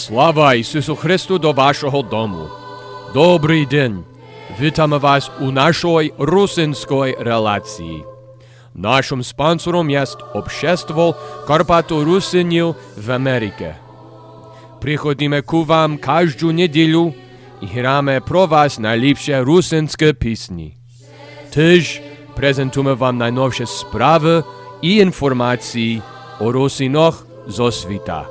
Слава Ісусу Христу до вашого дому. Добрий день. Вітаємо вас у нашій русинській релації. Нашим спонсором є Общество Карпато-Русинів в Америці. Приходимо к вам кожну неділю і граємо про вас найліпші русинські пісні. Теж презентуємо вам найновші справи і інформації о русинах зо світа.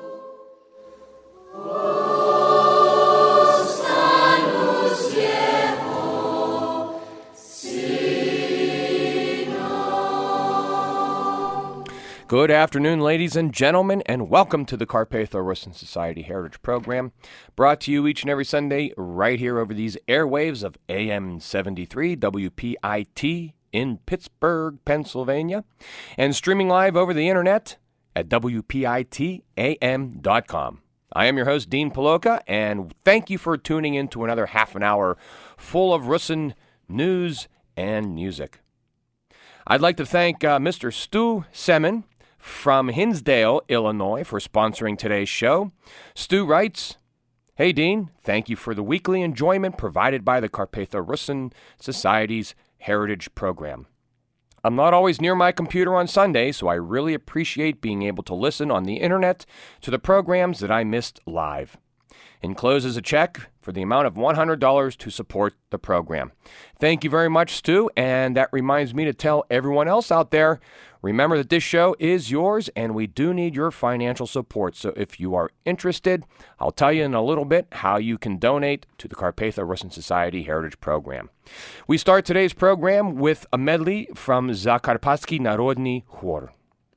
Good afternoon, ladies and gentlemen, and welcome to the Carpatho-Rusin Society Heritage Program, brought to you each and every Sunday right here over these airwaves of AM 73 WPIT in Pittsburgh, Pennsylvania, and streaming live over the internet at WPITAM.com. I am your host, Dean Paloka, and thank you for tuning in to another half an hour full of Rusin news and music. I'd like to thank Mr. Stu Semin from Hinsdale, Illinois, for sponsoring today's show. Stu writes, "Hey Dean, thank you for the weekly enjoyment provided by the Carpatho-Rusin Society's Heritage Program. I'm not always near my computer on Sunday, so I really appreciate being able to listen on the internet to the programs that I missed live." Encloses a check for the amount of $100 to support the program. Thank you very much, Stu, and that reminds me to tell everyone else out there, remember that this show is yours, and we do need your financial support. So if you are interested, I'll tell you in a little bit how you can donate to the Carpatho-Rusin Society Heritage Program. We start today's program with a medley from Zakarpatski Narodny Chor.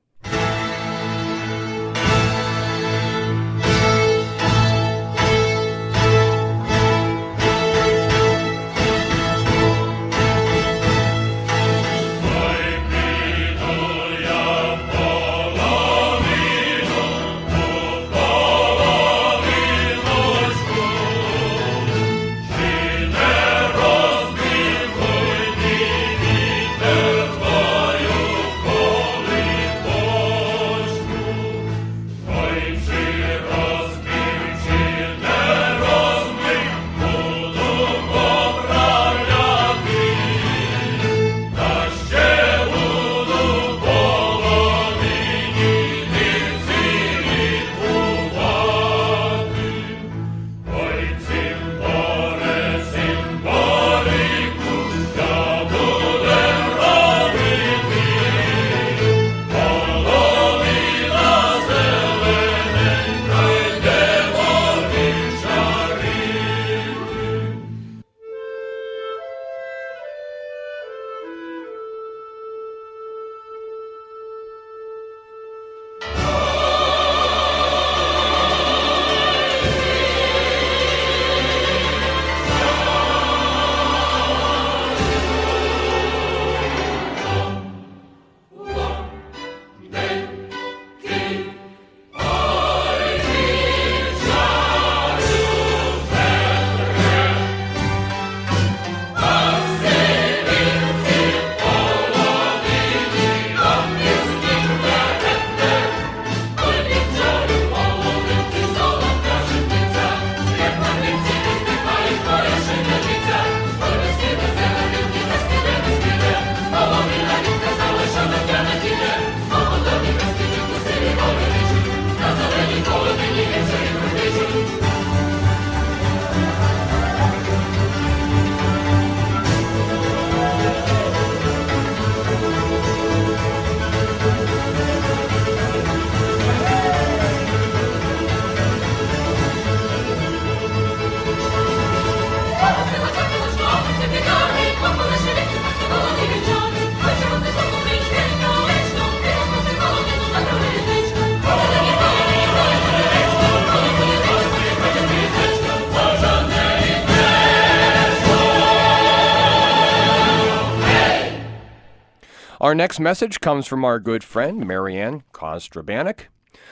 Our next message comes from our good friend, Marianne Kostrabanek.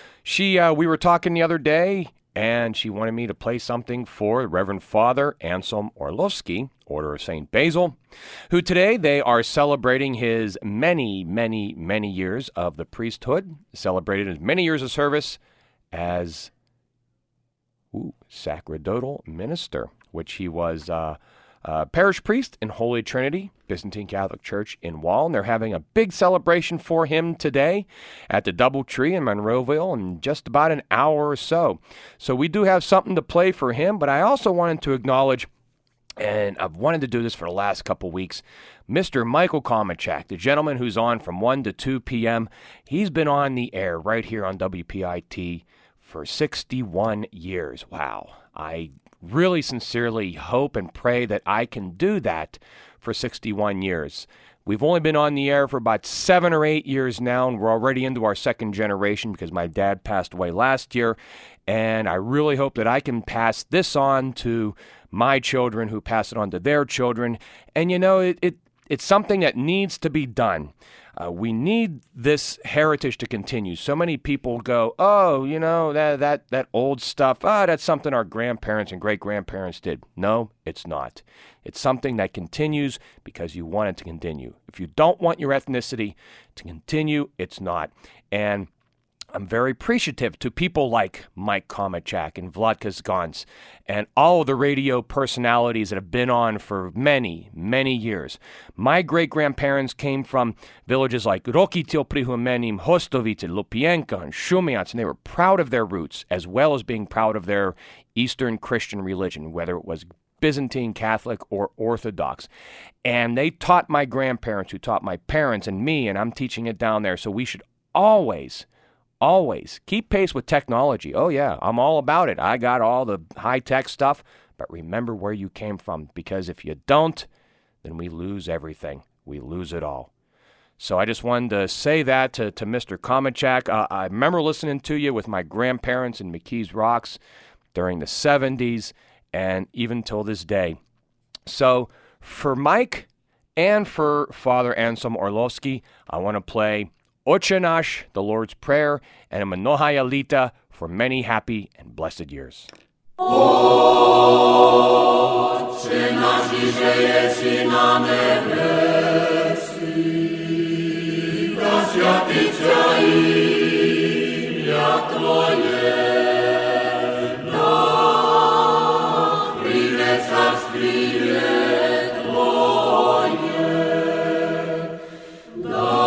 We were talking the other day, and she wanted me to play something for Reverend Father Anselm Orlovsky, Order of St. Basil, who today they are celebrating his many, many, many years of the priesthood, celebrated his many years of service as sacerdotal minister, which he was parish priest in Holy Trinity, Byzantine Catholic Church in Wall. And they're having a big celebration for him today at the Doubletree in Monroeville in just about an hour or so. So we do have something to play for him, but I also wanted to acknowledge, and I've wanted to do this for the last couple weeks, Mr. Michael Komachak, the gentleman who's on from 1 to 2 p.m. He's been on the air right here on WPIT for 61 years. Wow. I really sincerely hope and pray that I can do that for 61 years. We've only been on the air for about 7 or 8 years now, and we're already into our second generation because my dad passed away last year. And I really hope that I can pass this on to my children who pass it on to their children. And, you know, it's something that needs to be done. We need this heritage to continue. So many people go, oh, you know, that old stuff, that's something our grandparents and great-grandparents did. No, it's not. It's something that continues because you want it to continue. If you don't want your ethnicity to continue, it's not. And I'm very appreciative to people like Mike Komachak and Vlad Kazgans and all of the radio personalities that have been on for many, many years. My great-grandparents came from villages like Rokitil, Prihumenim, Hostovice, Lupienka, and Shumiats, and they were proud of their roots as well as being proud of their Eastern Christian religion, whether it was Byzantine Catholic or Orthodox. And they taught my grandparents, who taught my parents and me, and I'm teaching it down there. So we should always keep pace with technology. Oh, yeah, I'm all about it. I got all the high-tech stuff, but remember where you came from, because if you don't, then we lose everything. We lose it all. So I just wanted to say that to Mr. Komachak. I remember listening to you with my grandparents in McKees Rocks during the 70s and even till this day. So for Mike and for Father Anselm Orlovsky, I want to play Otche Nash, the Lord's Prayer, and a Manohaya Lita for many happy and blessed years. Otche nasz, iże jesi na nebesi, da światиться imię Twoje, da przyjdzie carstwie Twoje, da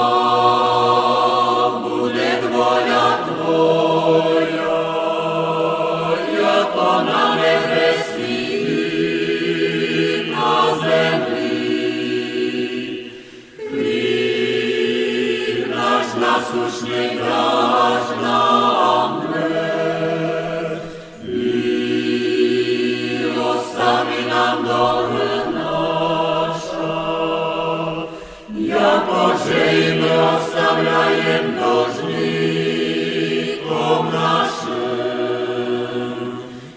Słuszny dasz nam chleb i ostawi nam dolę nasza, jakoże i my ostawiajem dłużnikom naszym.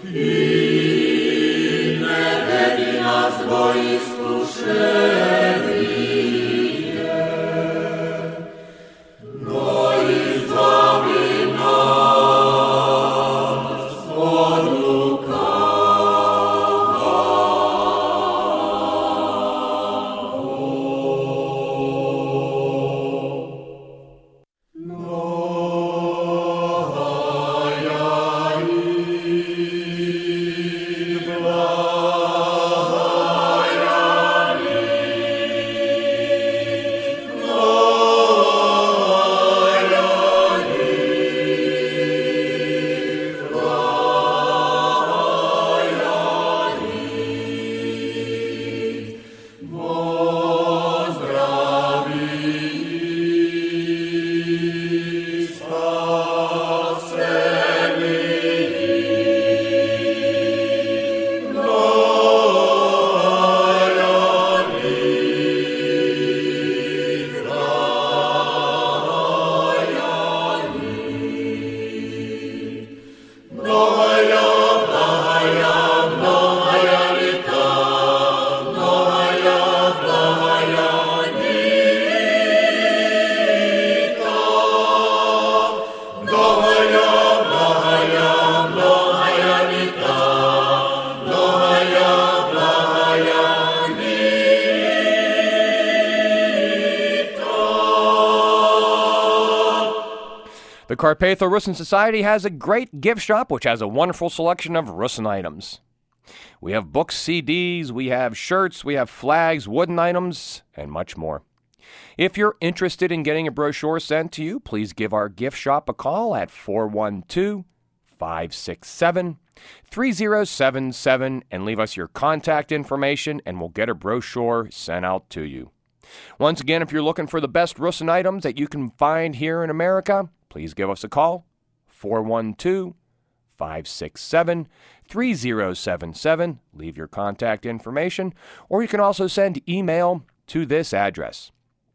I nie wedi nas do iskuszenia, Carpatho Russin Society has a great gift shop which has a wonderful selection of Russin items. We have books, CDs, we have shirts, we have flags, wooden items, and much more. If you're interested in getting a brochure sent to you, please give our gift shop a call at 412-567-3077 and leave us your contact information, and we'll get a brochure sent out to you. Once again, if you're looking for the best Russin items that you can find here in America, please give us a call, 412-567-3077. Leave your contact information, or you can also send email to this address,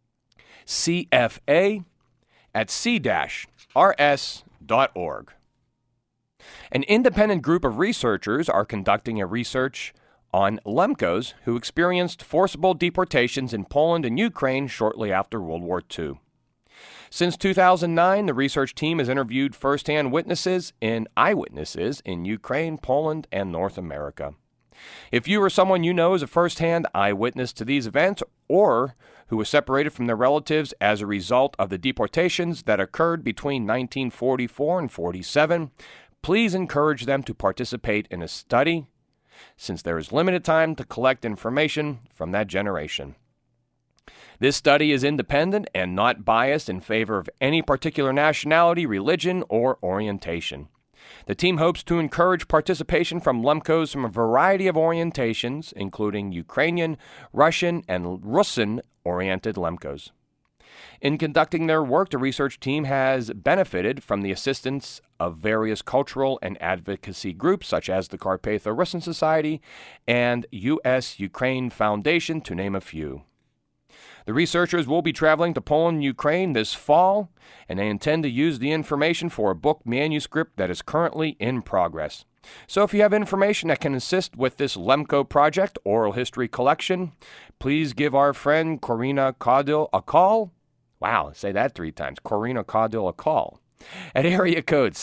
cfa@c-rs.org. An independent group of researchers are conducting a research on Lemkos who experienced forcible deportations in Poland and Ukraine shortly after World War II. Since 2009, the research team has interviewed first-hand eyewitnesses in Ukraine, Poland, and North America. If you or someone you know is a first-hand eyewitness to these events, or who was separated from their relatives as a result of the deportations that occurred between 1944 and 47, please encourage them to participate in a study, since there is limited time to collect information from that generation. This study is independent and not biased in favor of any particular nationality, religion, or orientation. The team hopes to encourage participation from Lemkos from a variety of orientations, including Ukrainian, Russian, and Russin-oriented Lemkos. In conducting their work, the research team has benefited from the assistance of various cultural and advocacy groups, such as the Carpatho Russin Society and U.S.-Ukraine Foundation, to name a few. The researchers will be traveling to Poland and Ukraine this fall, and they intend to use the information for a book manuscript that is currently in progress. So if you have information that can assist with this Lemko Project oral history collection, please give our friend Corina Caudil a call. Wow, say that 3 times. Corina Caudil a call at area code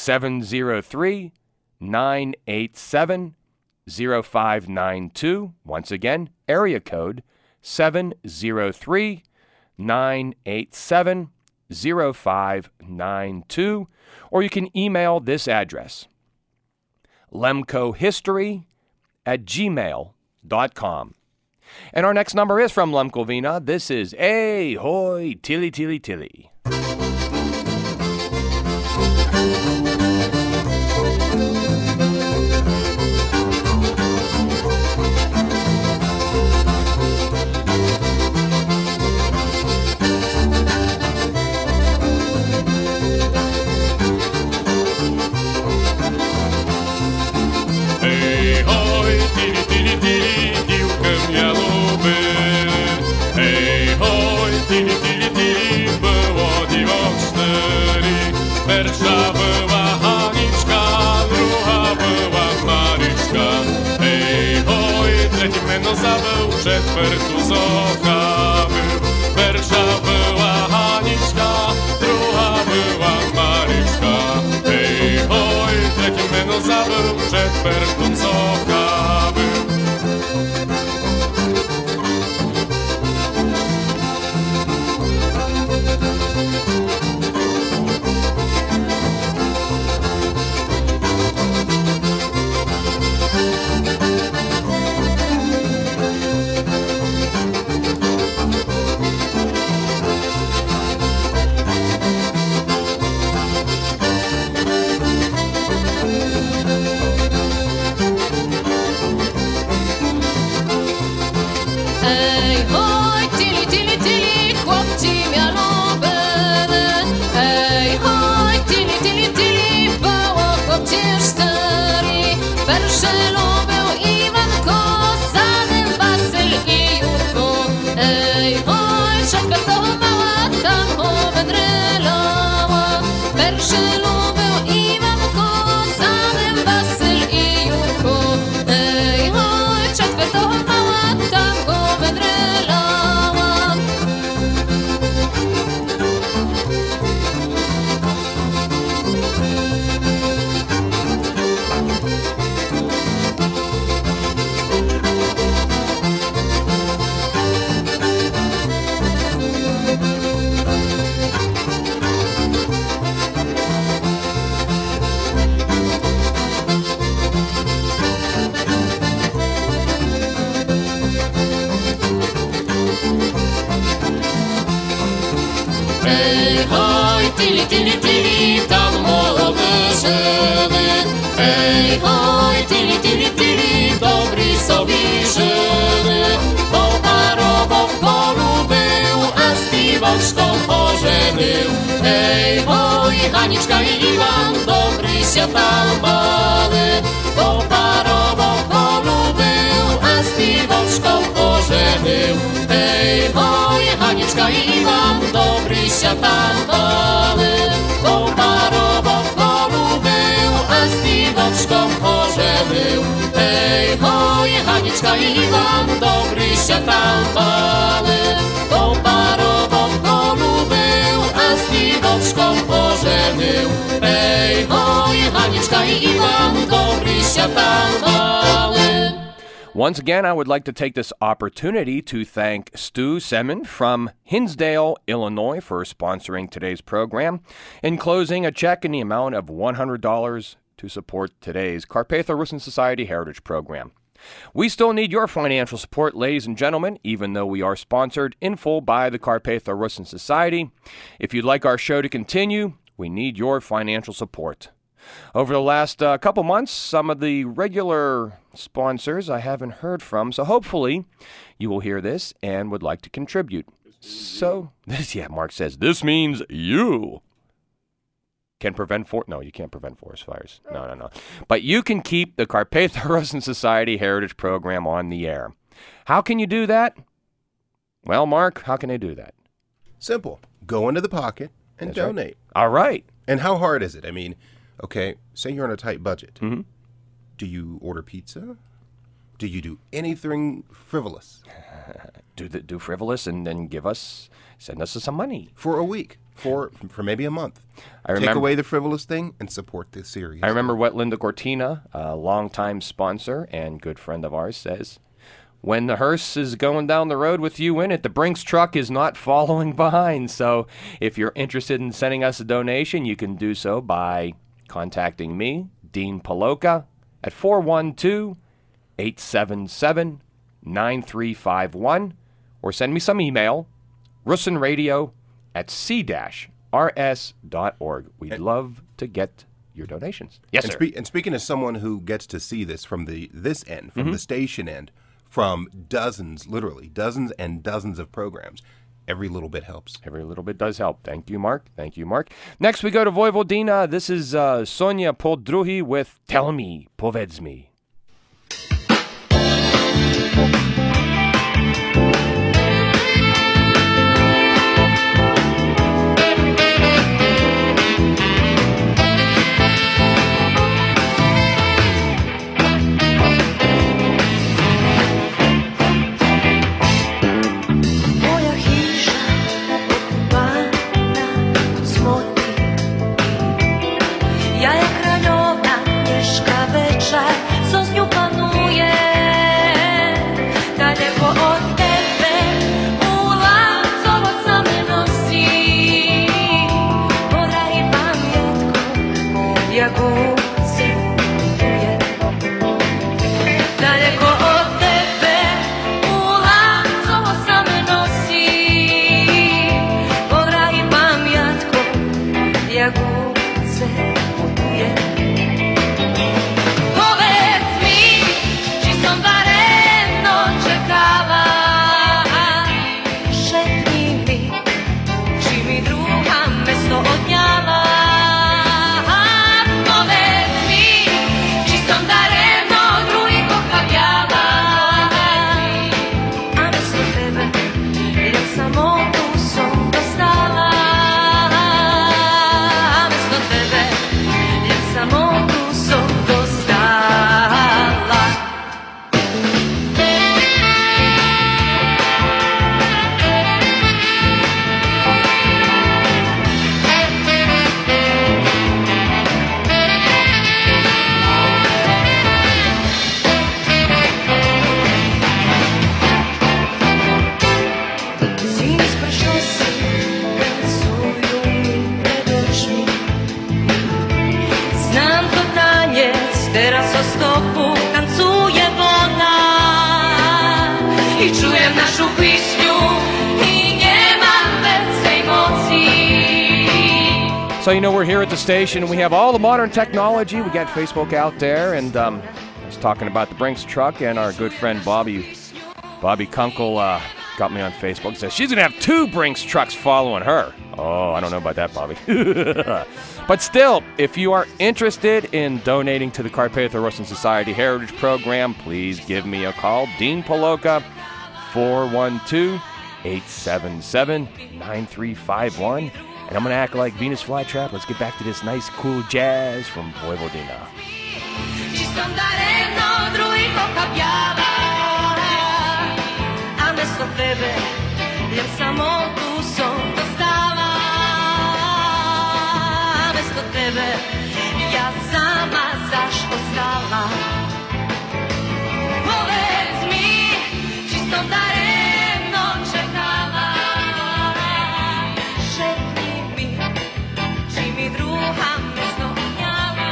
703-987-0592. Once again, area code 703-987-0592, or you can email this address, lemkohistory@gmail.com. And our next number is from Lemkovina. This is Hey Hoy Tilly Tilly Tilly. Pierwsza była Haniczka, druga była Maryczka. Hej, hoj, trzeci meno zabył, czwarty z oka był. Pierwsza była Haniczka, druga była Maryczka. Hej, hoj, trzeci meno zabył, czwarty z oka był. tili, tam młody żyły. Hej, hoj, tili, dobry sobie żyły. Poparował w polu był, a z piwoczką ożenił. Hej, hoj, Haniczka i Iwan, dobry się tam bali. Poparował w polu był, a z piwoczką ożenił. Hej, hoj, Haniczka i Iwan, dobry się tam bali. Poparował w polu był, a z piwoczką ożenił. Hej, hoj, Haniczka i Iwan, dobry się tam bali. Poparował w polu był, a z piwoczką ożenił. Hej, hoj, Haniczka i Iwan, dobry się tam bali. Once again, I would like to take this opportunity to thank Stu Semin from Hinsdale, Illinois, for sponsoring today's program, enclosing a check in the amount of $100 to support today's Carpatho-Russin Society Heritage Program. We still need your financial support, ladies and gentlemen, even though we are sponsored in full by the Carpatho-Russin Society. If you'd like our show to continue, we need your financial support. Over the last couple months, some of the regular sponsors I haven't heard from, so hopefully you will hear this and would like to contribute. So, Mark says, this means you can prevent no, you can't prevent forest fires. No. But you can keep the Carpatho-Russin Society Heritage Program on the air. How can you do that? Well, Mark, how can they do that? Simple. Go into the pocket and That's right. donate. All right. And how hard is it? I mean, okay, say you're on a tight budget. Mhm. Do you order pizza? Do you do anything frivolous? Do frivolous and then send us some money. For a week, for maybe a month. I Take remember- away the frivolous thing and support this series. I remember what Linda Cortina, a longtime sponsor and good friend of ours, says. When the hearse is going down the road with you in it, the Brinks truck is not following behind. So if you're interested in sending us a donation, you can do so by contacting me, Dean Paloka, at 412-877-9351, or send me some email, russinradio@c-rs.org. We'd love to get your donations. Yes, And, sir. and speaking as someone who gets to see this from this end, from the station end, from literally dozens and dozens of programs, every little bit helps. Every little bit does help. Thank you, Mark. Next, we go to Vojvodina. This is Sonia Poldruhi with Tell Me, Povedz Mi. Ja jak raniona mieszka wyczaj, co z nią panuje. Daleko od tebe ułacowo same nosi. Pora i pamiętką, jak ucyluje. Daleko od tebe ułacowo same nosi. Pora i pamiętką, jak ucyluje. Powiedz mi, czy są daremno czekała? Szepnij mi, czy mi druga mesto odniała? Powiedz mi, czy są daremno drugi kochawiała? A mesto tebe, jak samotu są dostała. A mesto tebe, jak samotu są dostala. Zimy z preszosy tańcują mi pred oczmi. Znam to taniec, teraz o stopu tancuje ona. I czuję naszą pieśniu i nie mam więcej mocy. So you know we're here at the station. We have all the modern technology. We got Facebook out there, and I was talking about the Brinks truck, and our good friend Bobby Kunkel got me on Facebook. He says she's gonna have 2 Brinks trucks following her. Oh, I don't know about that, Bobby. But still, if you are interested in donating to the Carpatho-Russin Society Heritage Program, please give me a call. Dean Paloka, 412-877-9351. And I'm going to act like Venus Flytrap. Let's get back to this nice, cool jazz from Vojvodina. Ci son dareno druido capjava, a mesto tebe, jer samo tu son dostala. A mesto tebe, ja sama zašto stala. Povedz mi, ci son dareno čekala, šepni mi, či mi druga mesto unjala.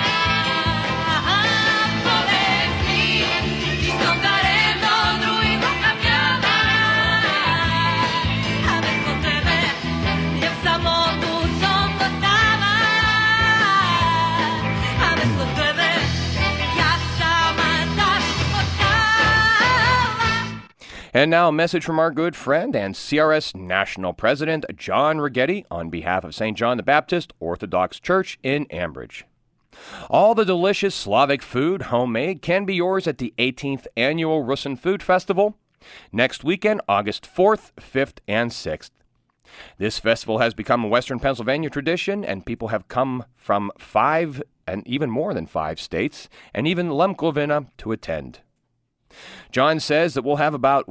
Povedz mi, ci son dareno druido capjava, a mesto tebe, jer samo tu son dostala. A mesto tebe, ja sama zašto stala. And now a message from our good friend and CRS National President John Righetti on behalf of St. John the Baptist Orthodox Church in Ambridge. All the delicious Slavic food, homemade, can be yours at the 18th Annual Russin Food Festival next weekend, August 4th, 5th, and 6th. This festival has become a Western Pennsylvania tradition, and people have come from 5 and even more than 5 states, and even Lemkovina to attend. John says that we'll have about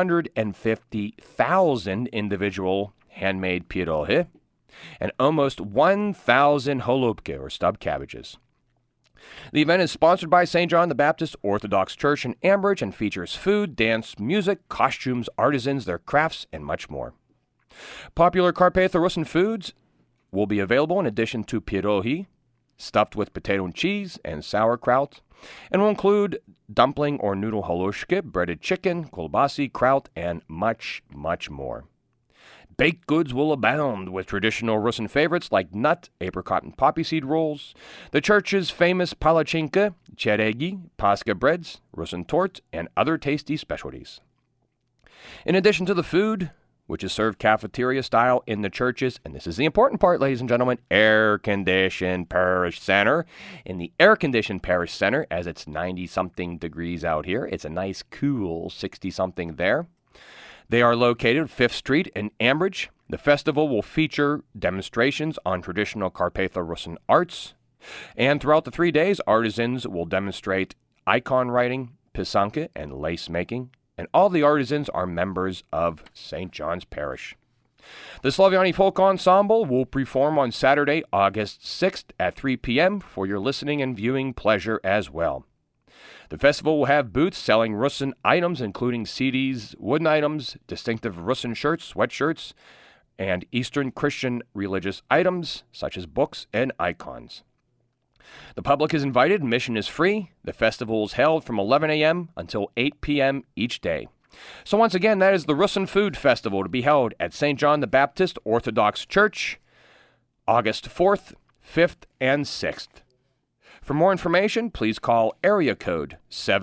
150,000 individual handmade pierogi and almost 1,000 holubke, or stubbed cabbages. The event is sponsored by St. John the Baptist Orthodox Church in Ambridge and features food, dance, music, costumes, artisans, their crafts, and much more. Popular Carpatho-Russin foods will be available in addition to pierogi, stuffed with potato and cheese and sauerkraut, and will include dumpling or noodle halushke, breaded chicken, kolbasi, kraut, and much, much more. Baked goods will abound with traditional Russin favorites like nut, apricot, and poppy seed rolls, the church's famous palachinka, cheregi, pascha breads, Russin tort, and other tasty specialties. In addition to the food, which is served cafeteria style in the churches, and this is the important part, ladies and gentlemen, air-conditioned parish center. In the air-conditioned parish center, as it's 90-something degrees out here, it's a nice, cool 60-something there. They are located at 5th Street in Ambridge. The festival will feature demonstrations on traditional Carpatho-Russin arts, and throughout the 3 days, artisans will demonstrate icon writing, pisanke, and lace making, and all the artisans are members of St. John's Parish. The Slaviani Folk Ensemble will perform on Saturday, August 6th at 3 p.m. for your listening and viewing pleasure as well. The festival will have booths selling Russin items, including CDs, wooden items, distinctive Russin shirts, sweatshirts, and Eastern Christian religious items, such as books and icons. The public is invited, admission is free. The festival is held from 11 a.m. until 8 p.m. each day. So once again, that is the Russin Food Festival to be held at St. John the Baptist Orthodox Church, August 4th, 5th, and 6th. For more information, please call area code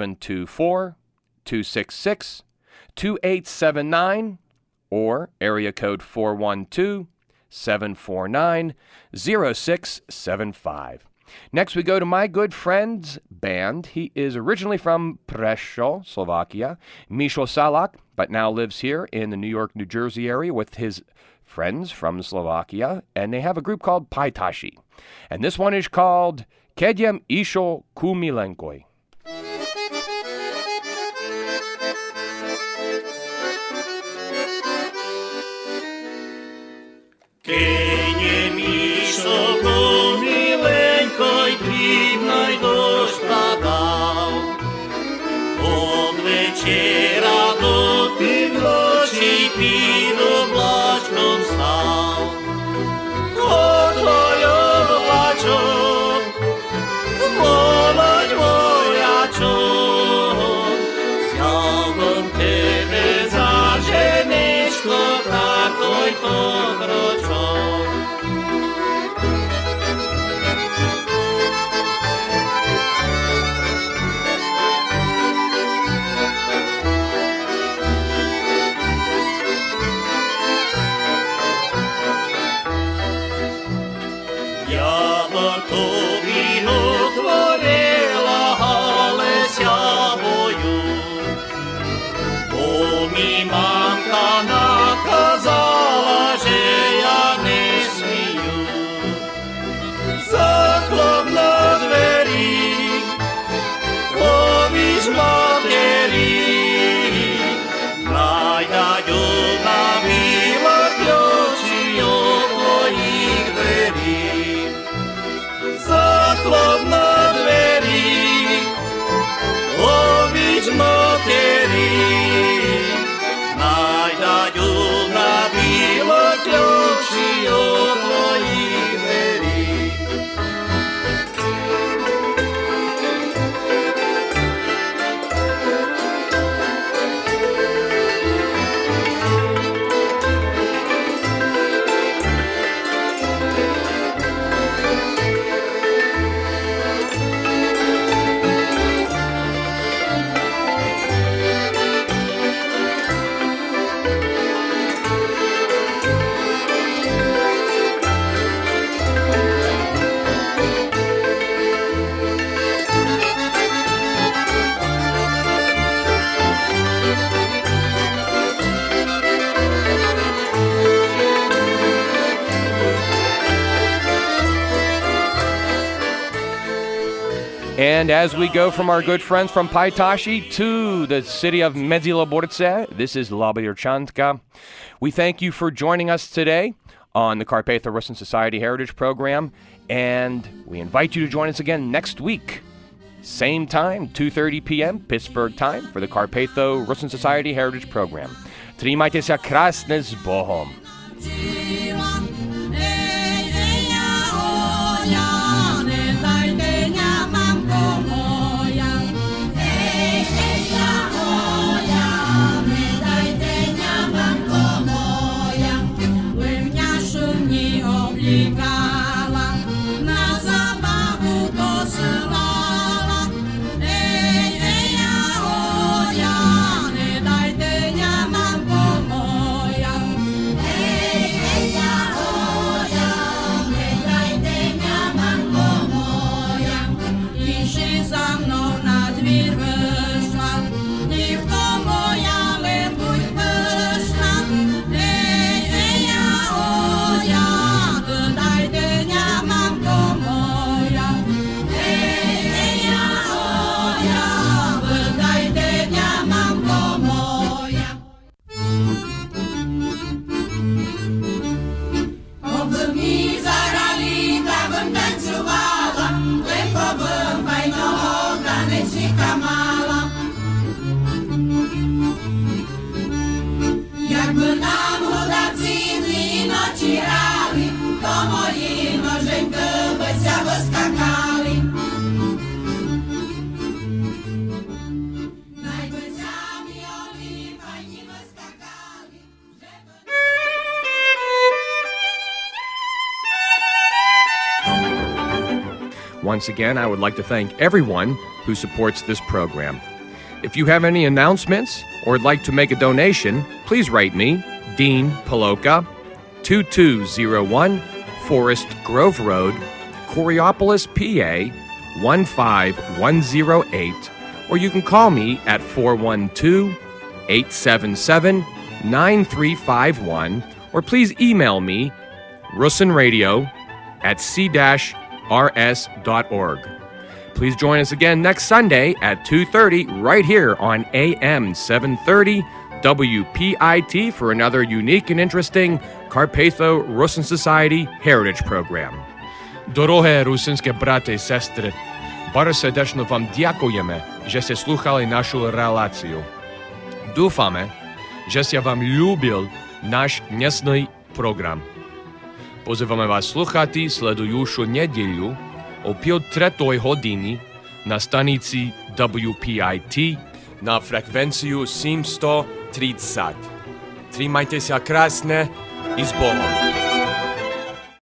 724-266-2879 or area code 412-749-0675. Next, we go to my good friend's band. He is originally from Prešov, Slovakia, Misho Salak, but now lives here in the New York, New Jersey area with his friends from Slovakia, and they have a group called Paitashi. And this one is called Kedjem Isho Kumilenkoj. Kedjem Isho Kumilenkoj dribnoj došpadal. Od večera do pivnoči pід облачком став. О, твоє плачо, молодь воячок, взял бом тебе за женечко, такой-то крочок. творила Галися бою. Бо мій мамка наказала, що я не смію. Заклав на двері, повіж матері, найдаю на біла ключі у твоїх двері. Заклав на двері, повіж матері, найдаю на біла ключі у твоїх двері. And as we go from our good friends from Paitashi to the city of Medzilaborce, this is Labir Chantka. We thank you for joining us today on the Carpatho-Rusin Society Heritage Program, and we invite you to join us again next week. Same time, 2:30 p.m. Pittsburgh time for the Carpatho-Rusin Society Heritage Program. Trimajte sa krásne s Bohom. Once again, I would like to thank everyone who supports this program. If you have any announcements or would like to make a donation, please write me, Dean Paloka, 2201 Forest Grove Road, Coriopolis, PA, 15108, or you can call me at 412-877-9351, or please email me, russinradio@c-rs.org. Please join us again next Sunday at 2:30 right here on AM 730 WPIT for another unique and interesting Carpatho-Rusin Society Heritage Program. Дороге русинське брати і сестри, bardzo serdecznie wam dziękujemy, że ste słuchali naszą relację. Dúfame, że ste wam lubil nasz dnešný program. Pozývame vás sluchati sledujušu nedjeľu o 5:03 hodiny na stanici WPIT na frekvenciju 730. Trimajte sa krásne i s Bohom.